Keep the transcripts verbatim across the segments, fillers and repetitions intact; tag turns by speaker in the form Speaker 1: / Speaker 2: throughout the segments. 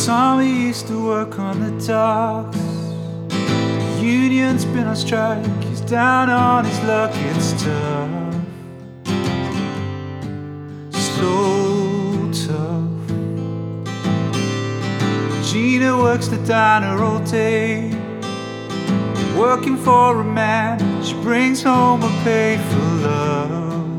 Speaker 1: Tommy used to work on the docks. The union's been on strike, he's down on his luck, it's tough. So tough. Gina works the diner all day, working for a man. She brings home a pay for love,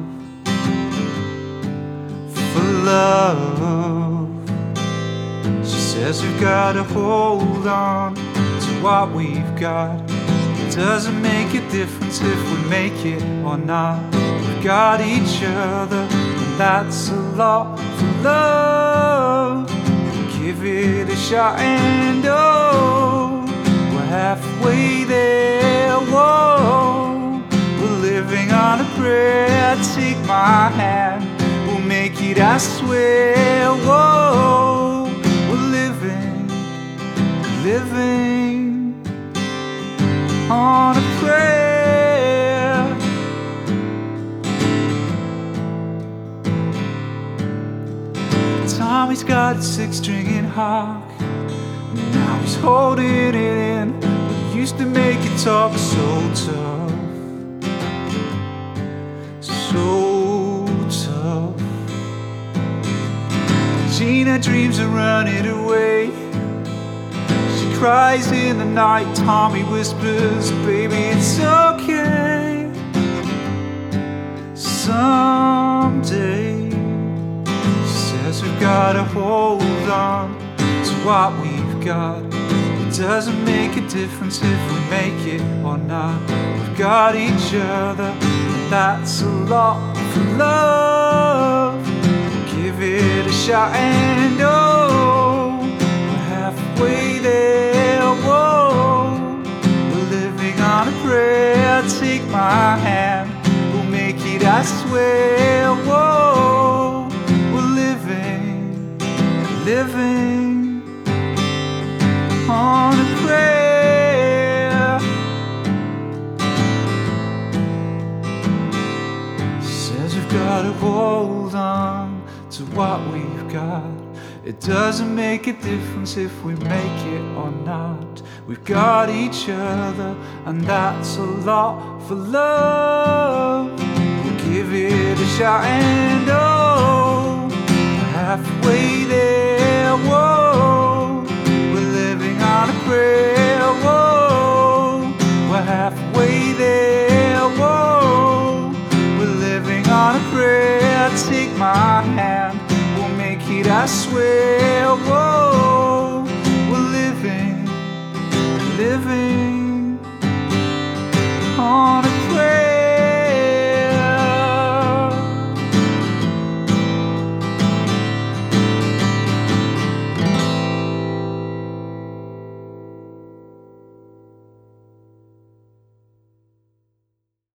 Speaker 1: for love. She says we've gotta hold on to what we've got. It doesn't make a difference if we make it or not. We've got each other, and that's a lot for love. Give it a shot and oh, we're halfway there, whoa. We're living on a prayer, take my hand, we'll make it, I swear, whoa. We're living, living on a prayer. Tommy's got a six-string in Hawk, now he's holding it in. We used to make it talk so tough, so tough. Gina dreams of running away. She cries in the night. Tommy whispers, baby, it's okay. Someday, she says we've gotta hold on to what we've got. It doesn't make a difference if we make it or not. We've got each other, and that's a lot for love. Give it a shot and oh, we're halfway there, whoa. We're living on a prayer, take my hand, we'll make it, I swear, whoa. We're living, living on a prayer. Says we've gotta hold on to what we've got. It doesn't make a difference if we make it or not. We've got each other, and that's a lot for love. We'll give it a shot and oh, we're halfway there, whoa. We're living on a prayer, whoa. We're halfway there, whoa. We're living on a prayer, take my hand, we'll make it, I swear, whoa.